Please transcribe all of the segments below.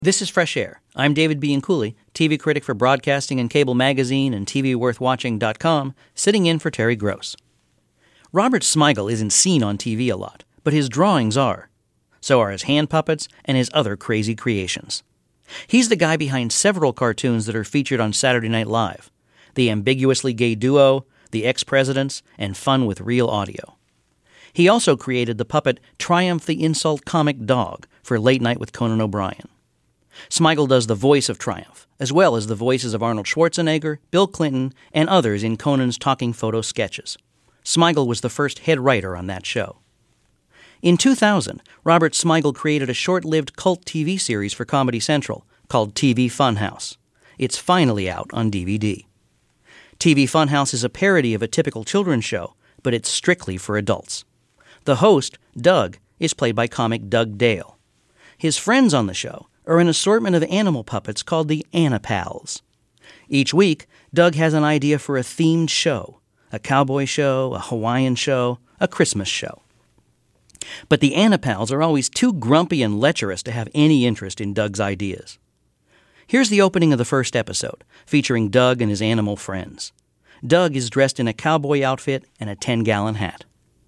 This is Fresh Air. I'm David Bianculli, TV critic for Broadcasting and Cable Magazine and TVWorthWatching.com, sitting in for Terry Gross. Robert Smigel isn't seen on TV a lot, but his drawings are. So are his hand puppets and his other crazy creations. He's the guy behind several cartoons that are featured on Saturday Night Live: The Ambiguously Gay Duo, The Ex-Presidents, and Fun with Real Audio. He also created the puppet Triumph the Insult Comic Dog for Late Night with Conan O'Brien. Smigel does the voice of Triumph, as well as the voices of Arnold Schwarzenegger, Bill Clinton, and others in Conan's talking photo sketches. Smigel was the first head writer on that show. In 2000, Robert Smigel created a short-lived cult TV series for Comedy Central called TV Funhouse. It's finally out on DVD. TV Funhouse is a parody of a typical children's show, but it's strictly for adults. The host, Doug, is played by comic Doug Dale. His friends on the show are an assortment of animal puppets called the Anipals. Each week, Doug has an idea for a themed show: a cowboy show, a Hawaiian show, a Christmas show. But the Anipals are always too grumpy and lecherous to have any interest in Doug's ideas. Here's the opening of the first episode, featuring Doug and his animal friends. Doug is dressed in a cowboy outfit and a 10-gallon hat.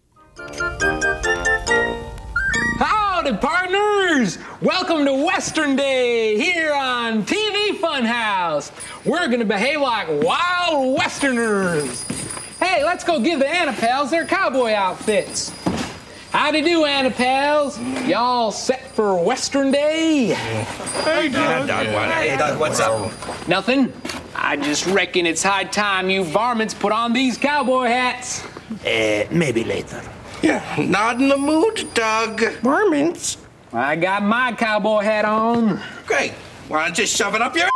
Howdy, partners! Welcome to Western Day here on TV Funhouse. We're gonna behave like wild Westerners. Hey, let's go give the Anipals their cowboy outfits. Howdy do, Anipals. Y'all set for Western Day? Hey, Doug. Hey, Doug, what's up? Nothing. I just reckon it's high time you varmints put on these cowboy hats. Maybe later. Yeah, not in the mood, Doug. Varmints. I got my cowboy hat on. Great. Why don't you shove it up your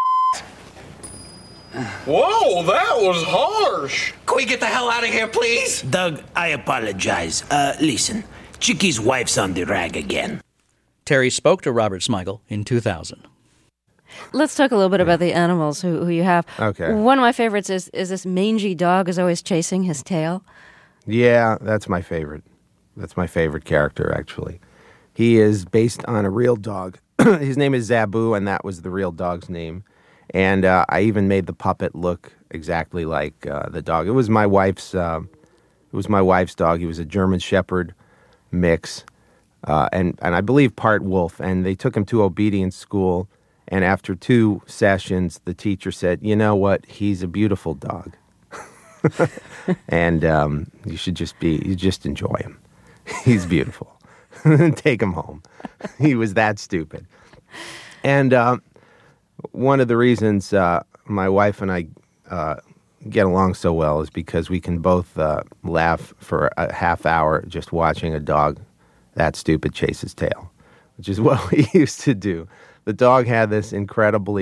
Whoa, that was harsh. Can we get the hell out of here, please? Doug, I apologize. Listen, Chicky's wife's on the rag again. Terry spoke to Robert Smigel in 2000. Let's talk a little bit about the animals who you have. Okay. One of my favorites is this mangy dog who's always chasing his tail. Yeah, that's my favorite. That's my favorite character, actually. He is based on a real dog. His name is Zabu, and that was the real dog's name. And I even made the puppet look exactly like the dog. It was my wife's. Dog. He was a German Shepherd mix, and I believe part wolf. And they took him to obedience school. And after 2 sessions, the teacher said, "You know what? He's a beautiful dog, and you just enjoy him. He's beautiful. Take him home." He was that stupid. And one of the reasons my wife and I get along so well is because we can both laugh for a half hour just watching a dog that stupid chase his tail, which is what we used to do. The dog had this incredible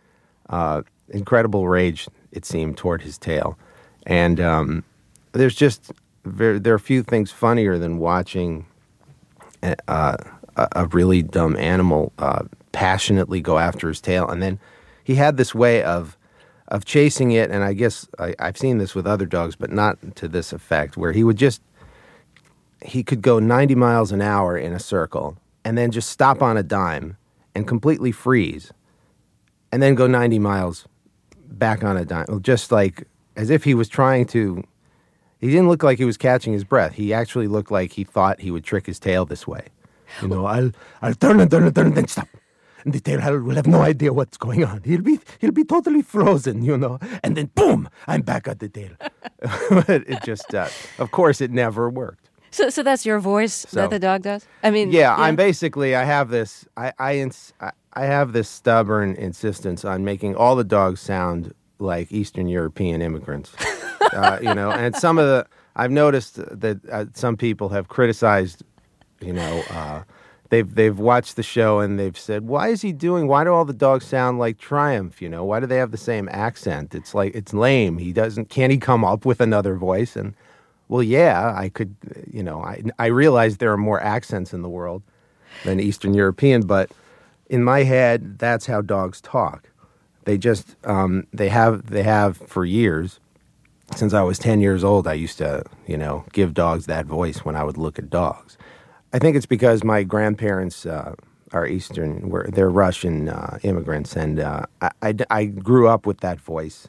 rage, it seemed, toward his tail. And there are few things funnier than watching a really dumb animal passionately go after his tail. And then he had this way of chasing it, and I guess I've seen this with other dogs, but not to this effect, where he could go 90 miles an hour in a circle and then just stop on a dime and completely freeze and then go 90 miles back on a dime, just like as if he was trying to. He didn't look like he was catching his breath. He actually looked like he thought he would trick his tail this way. You know, I'll turn and then stop. And the tail will have no idea what's going on. He'll be totally frozen, you know. And then boom, I'm back at the tail. It just, of course, it never worked. So that's your voice that the dog does? I mean, yeah. I'm basically, I have this stubborn insistence on making all the dogs sound like Eastern European immigrants. You know, and I've noticed that some people have criticized, you know, they've watched the show and they've said, why do all the dogs sound like Triumph? You know, why do they have the same accent? It's like, it's lame. Can't he come up with another voice? And well, yeah, I could, you know, I realize there are more accents in the world than Eastern European, but in my head, that's how dogs talk. They just, they have for years. Since I was 10 years old, I used to, you know, give dogs that voice when I would look at dogs. I think it's because my grandparents, are Eastern. They're Russian immigrants, and I grew up with that voice.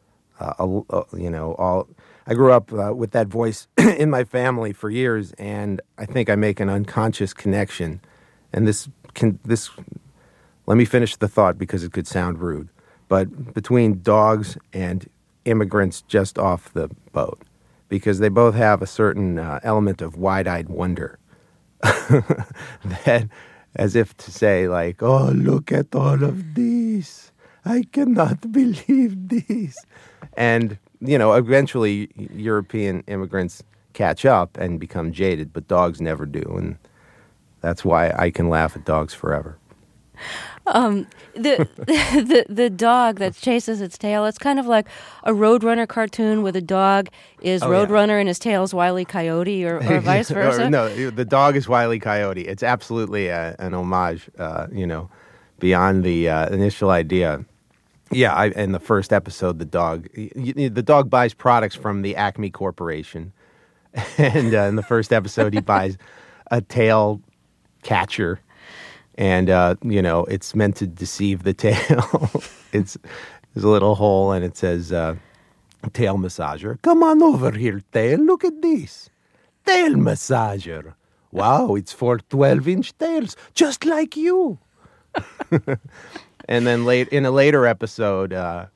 I grew up with that voice in my family for years, and I think I make an unconscious connection. And this let me finish the thought because it could sound rude, but between dogs and immigrants just off the boat, because they both have a certain element of wide-eyed wonder, that, as if to say, like, oh, look at all of these. I cannot believe these. And, eventually European immigrants catch up and become jaded, but dogs never do. And that's why I can laugh at dogs forever. The dog that chases its tail, it's kind of like a Roadrunner cartoon where the dog is Roadrunner and his tail is Wile E. Coyote or vice versa. No, the dog is Wile E. Coyote. It's absolutely an homage, beyond the initial idea. Yeah, in the first episode, the dog buys products from the Acme Corporation. And in the first episode, he buys a tail catcher. And, it's meant to deceive the tail. There's a little hole, and it says, tail massager. Come on over here, tail. Look at this. Tail massager. Wow, it's for 12-inch tails, just like you. And then in a later episode,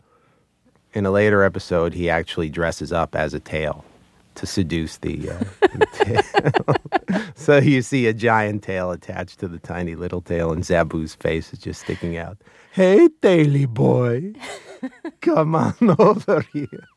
he actually dresses up as a tail to seduce the tail. So you see a giant tail attached to the tiny little tail, and Zabu's face is just sticking out. Hey, taily boy, come on over here.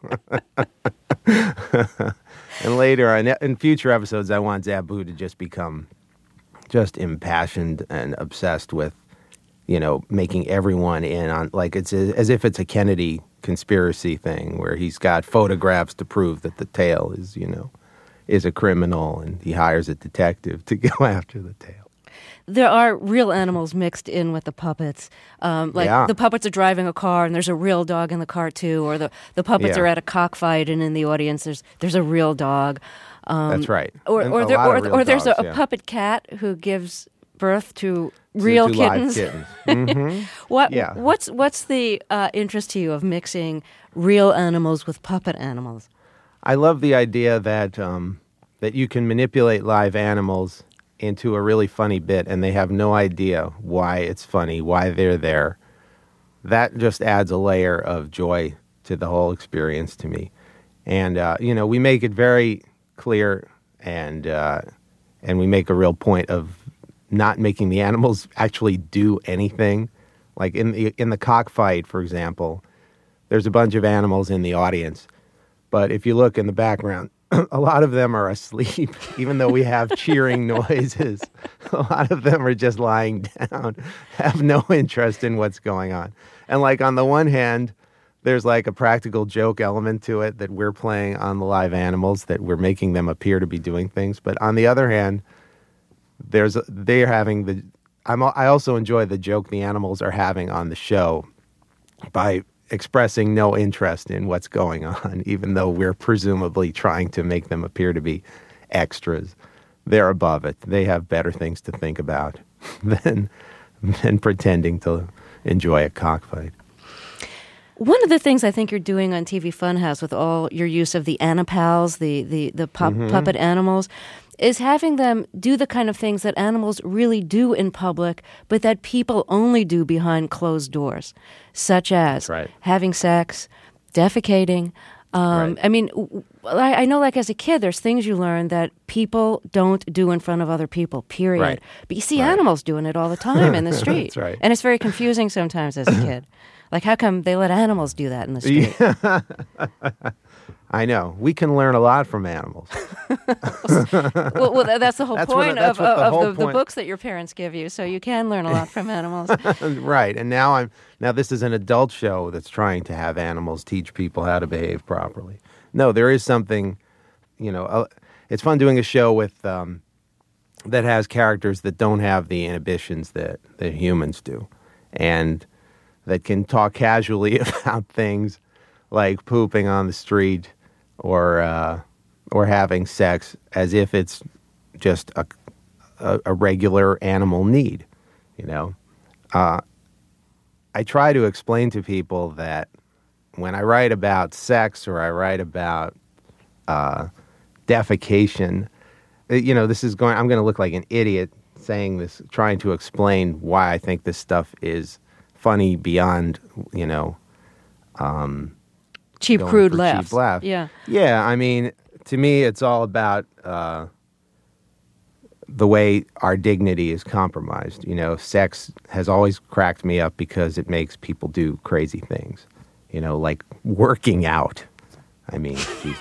And later, in future episodes, I want Zabu to just become just impassioned and obsessed with, making everyone in on, like, it's as if it's a Kennedy conspiracy thing where he's got photographs to prove that the tail is a criminal, and he hires a detective to go after the tail. There are real animals mixed in with the puppets. The puppets are driving a car and there's a real dog in the car too, or the puppets are at a cockfight and in the audience there's a real dog. That's right. Or there's a puppet cat who gives birth to real kittens. Live kittens. Mm-hmm. What's the interest to you of mixing real animals with puppet animals? I love the idea that you can manipulate live animals into a really funny bit, and they have no idea why it's funny, why they're there. That just adds a layer of joy to the whole experience to me. And we make it very clear, and we make a real point of not making the animals actually do anything. Like in the cockfight, for example, there's a bunch of animals in the audience, but if you look in the background, a lot of them are asleep, even though we have cheering noises. A lot of them are just lying down, have no interest in what's going on. And like on the one hand, there's like a practical joke element to it that we're playing on the live animals, that we're making them appear to be doing things. But on the other hand, I also enjoy the joke the animals are having on the show by expressing no interest in what's going on, even though we're presumably trying to make them appear to be extras. They're above it. They have better things to think about than pretending to enjoy a cockfight. One of the things I think you're doing on TV Funhouse with all your use of the Anipals, the puppet animals, is having them do the kind of things that animals really do in public, but that people only do behind closed doors, such as having sex, defecating. I mean, I know, like, as a kid, there's things you learn that people don't do in front of other people, period. Right. But you see animals doing it all the time in the street. That's right. And it's very confusing sometimes as a kid. Like, how come they let animals do that in the street? Yeah. I know. We can learn a lot from animals. well, that's the whole point of the books that your parents give you. So you can learn a lot from animals. Right. And now this is an adult show that's trying to have animals teach people how to behave properly. No, there is something, it's fun doing a show with that has characters that don't have the inhibitions that humans do, and that can talk casually about things like pooping on the street or having sex as if it's just a regular animal need. you know. I try to explain to people that when I write about sex or I write about defecation, you know, I'm going to look like an idiot saying this, trying to explain why I think this stuff is funny beyond, you know, cheap, going crude for laughs. cheap laughs. Yeah. Yeah, I mean, to me, it's all about the way our dignity is compromised. You know, sex has always cracked me up because it makes people do crazy things. You know, like working out. I mean, Jesus.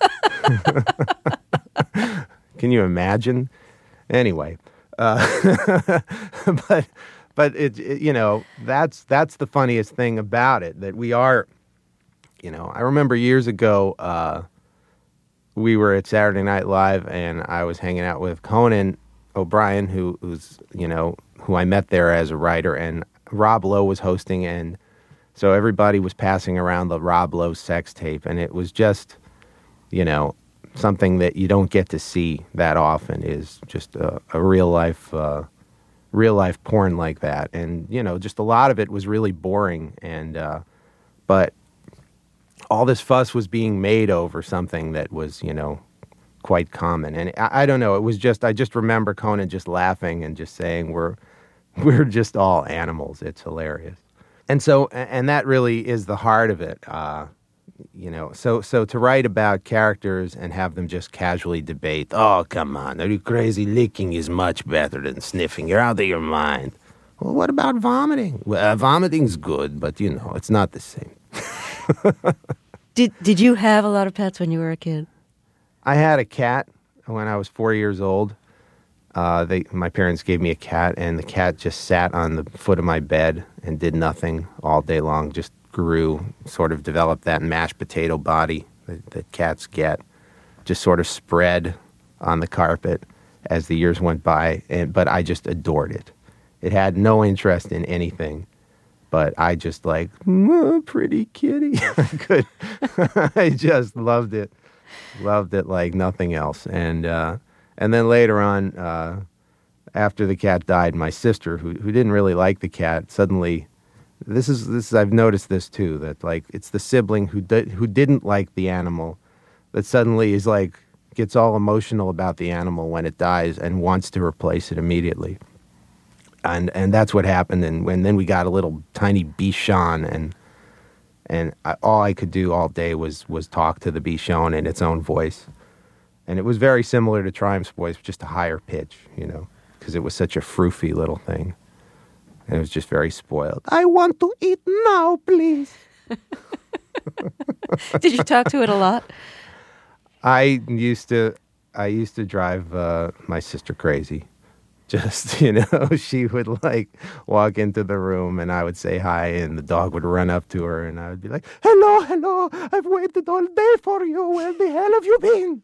Can you imagine? Anyway, but it you know, that's the funniest thing about it, that we are, you know, I remember years ago, we were at Saturday Night Live and I was hanging out with Conan O'Brien, who's, you know, who I met there as a writer, and Rob Lowe was hosting, and so everybody was passing around the Rob Lowe sex tape, and it was just, you know, something that you don't get to see that often, is just a real life porn like that. And, you know, just a lot of it was really boring, and but all this fuss was being made over something that was, you know, quite common. And I don't know, it was just, I just remember Conan just laughing and just saying, we're just all animals. It's hilarious. And so, and that really is the heart of it. You know, so to write about characters and have them just casually debate, oh, come on, are you crazy? Licking is much better than sniffing. You're out of your mind. Well, what about vomiting? Well, vomiting's good, but, you know, it's not the same. Did you have a lot of pets when you were a kid? I had a cat when I was 4 years old. My parents gave me a cat, and the cat just sat on the foot of my bed and did nothing all day long, just grew, sort of developed that mashed potato body that cats get, just sort of spread on the carpet as the years went by. But I just adored it. It had no interest in anything, but I just like, pretty kitty. I just loved it like nothing else. And then later on, after the cat died, my sister, who didn't really like the cat, suddenly, this is I've noticed this too, that like it's the sibling who didn't like the animal that suddenly is like, gets all emotional about the animal when it dies and wants to replace it immediately. And that's what happened. And then we got a little tiny Bichon, and all I could do all day was talk to the Bichon in its own voice. And it was very similar to Triumph's voice, just a higher pitch, you know, because it was such a froofy little thing. And it was just very spoiled. I want to eat now, please. Did you talk to it a lot? I used to drive my sister crazy. Just, you know, she would like walk into the room and I would say hi and the dog would run up to her and I would be like, hello, I've waited all day for you. Where the hell have you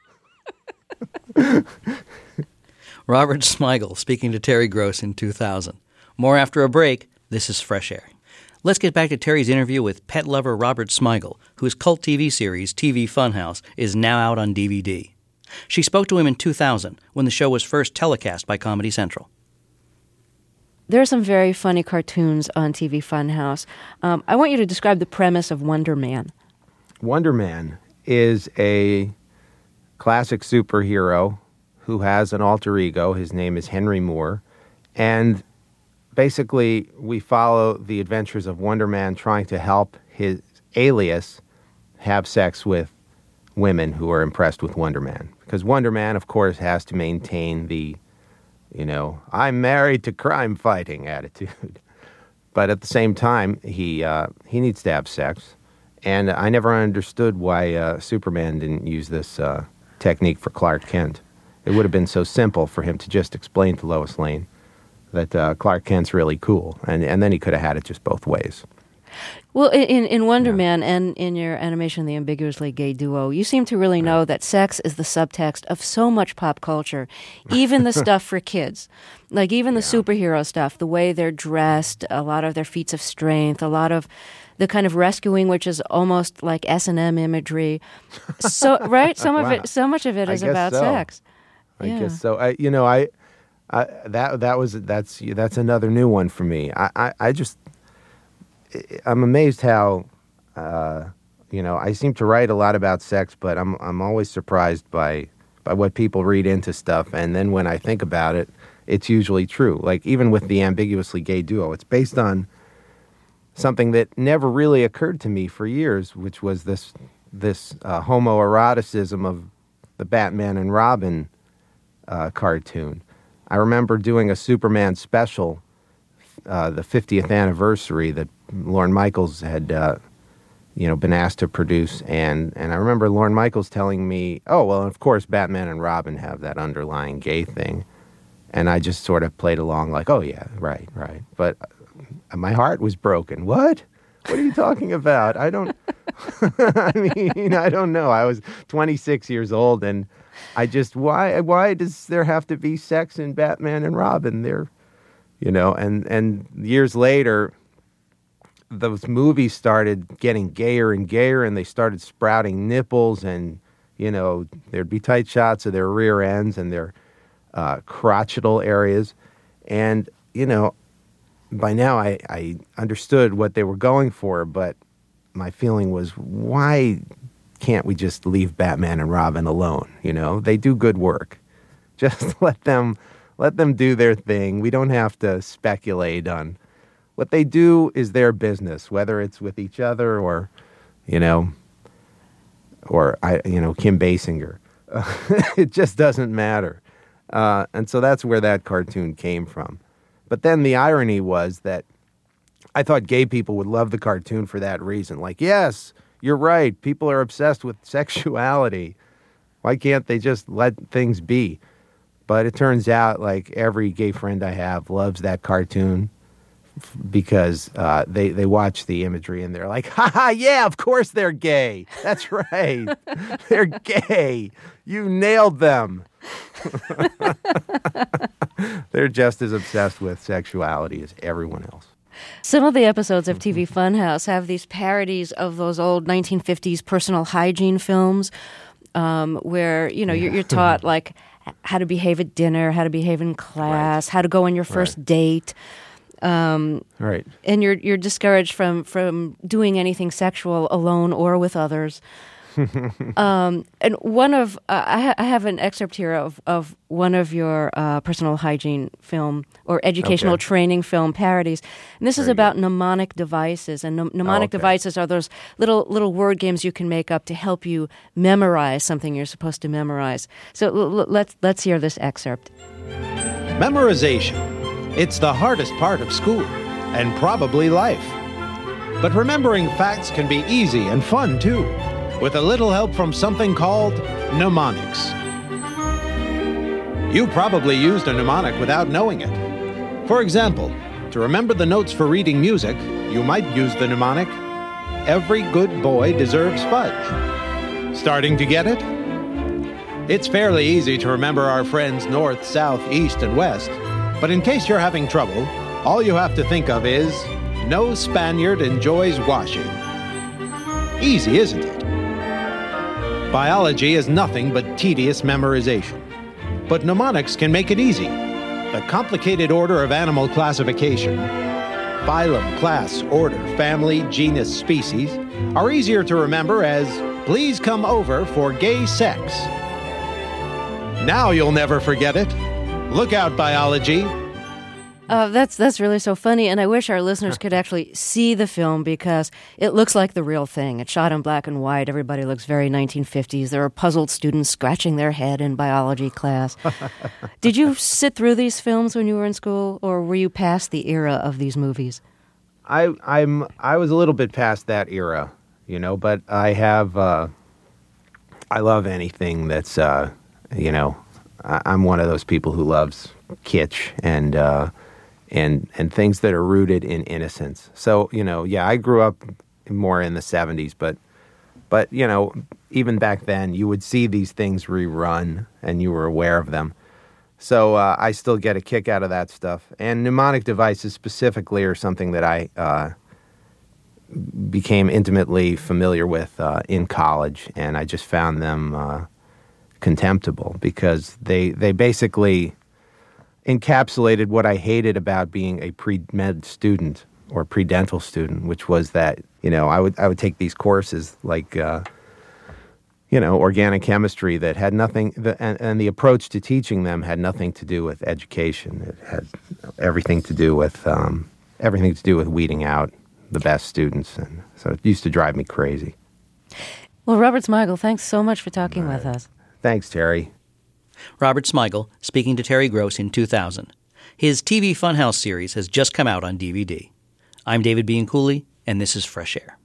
been? Robert Smigel speaking to Terry Gross in 2000. More after a break. This is Fresh Air. Let's get back to Terry's interview with pet lover Robert Smigel, whose cult TV series, TV Funhouse, is now out on DVD. She spoke to him in 2000 when the show was first telecast by Comedy Central. There are some very funny cartoons on TV Funhouse. I want you to describe the premise of Wonder Man. Wonder Man is a classic superhero who has an alter ego. His name is Henry Moore. And basically, we follow the adventures of Wonder Man trying to help his alias have sex with women who are impressed with Wonder Man. Because Wonder Man, of course, has to maintain the, you know, I'm married to crime fighting attitude. But at the same time, he needs to have sex. And I never understood why Superman didn't use this technique for Clark Kent. It would have been so simple for him to just explain to Lois Lane that Clark Kent's really cool. And then he could have had it just both ways. Well, in Wonder Man and in your animation, The Ambiguously Gay Duo, you seem to really know that sex is the subtext of so much pop culture, even the stuff for kids. Like even the superhero stuff, the way they're dressed, a lot of their feats of strength, a lot of the kind of rescuing, which is almost like S&M imagery. So, right? So much of it is about sex. I guess so. That's another new one for me. I'm amazed how I seem to write a lot about sex, but I'm always surprised by what people read into stuff, and then when I think about it, it's usually true. Like even with the ambiguously gay duo, it's based on something that never really occurred to me for years, which was this homoeroticism of the Batman and Robin cartoon. I remember doing a Superman special, the 50th anniversary that Lorne Michaels had been asked to produce, and I remember Lorne Michaels telling me, oh, well, of course Batman and Robin have that underlying gay thing, and I just sort of played along like, oh yeah, right, but my heart was broken. What are you talking about? I don't I don't know. I was 26 years old, and I just, why does there have to be sex in Batman and Robin? They're, and years later, those movies started getting gayer and gayer, and they started sprouting nipples, and, there'd be tight shots of their rear ends and their crotchal areas. And, by now I understood what they were going for, but my feeling was, why can't we just leave Batman and Robin alone? They do good work. Just let them do their thing. We don't have to speculate on what they do. Is their business, whether it's with each other or Kim Basinger. It just doesn't matter. And so that's where that cartoon came from. But then the irony was that I thought gay people would love the cartoon for that reason. Like, yes, you're right. People are obsessed with sexuality. Why can't they just let things be? But it turns out, like, every gay friend I have loves that cartoon because they watch the imagery and they're like, ha, yeah, of course they're gay. That's right. They're gay. You nailed them. They're just as obsessed with sexuality as everyone else. Some of the episodes of TV Funhouse have these parodies of those old 1950s personal hygiene films where, you're taught, like, how to behave at dinner, how to behave in class, how to go on your first date. Right. And you're discouraged from doing anything sexual alone or with others. And one of I have an excerpt here of one of your personal hygiene film or educational training film parodies, and this is about mnemonic devices. And mnemonic devices are those little word games you can make up to help you memorize something you're supposed to memorize. So let's hear this excerpt. Memorization. It's the hardest part of school and probably life. But remembering facts can be easy and fun too, with a little help from something called mnemonics. You probably used a mnemonic without knowing it. For example, to remember the notes for reading music, you might use the mnemonic, "Every good boy deserves fudge." Starting to get it? It's fairly easy to remember our friends north, south, east, and west, but in case you're having trouble, all you have to think of is, no Spaniard enjoys washing. Easy, isn't it? Biology is nothing but tedious memorization. But mnemonics can make it easy. The complicated order of animal classification, phylum, class, order, family, genus, species, are easier to remember as, "Please come over for gay sex." Now you'll never forget it. Look out, biology. That's really so funny, and I wish our listeners could actually see the film because it looks like the real thing. It's shot in black and white. Everybody looks very 1950s. There are puzzled students scratching their head in biology class. Did you sit through these films when you were in school, or were you past the era of these movies? I was a little bit past that era, but I have I love anything that's I'm one of those people who loves kitsch and things that are rooted in innocence. So, I grew up more in the 70s, but even back then you would see these things rerun and you were aware of them. So I still get a kick out of that stuff. And mnemonic devices specifically are something that I became intimately familiar with in college, and I just found them contemptible because they basically encapsulated what I hated about being a pre-med student or pre-dental student, which was that, I would take these courses like, organic chemistry that had nothing, and the approach to teaching them had nothing to do with education. It had everything to do with weeding out the best students, and so it used to drive me crazy. Well, Robert Smigel, thanks so much for talking with us. Thanks, Terry. Robert Smigel speaking to Terry Gross in 2000. His TV Funhouse series has just come out on DVD. I'm David Bianculli, and this is Fresh Air.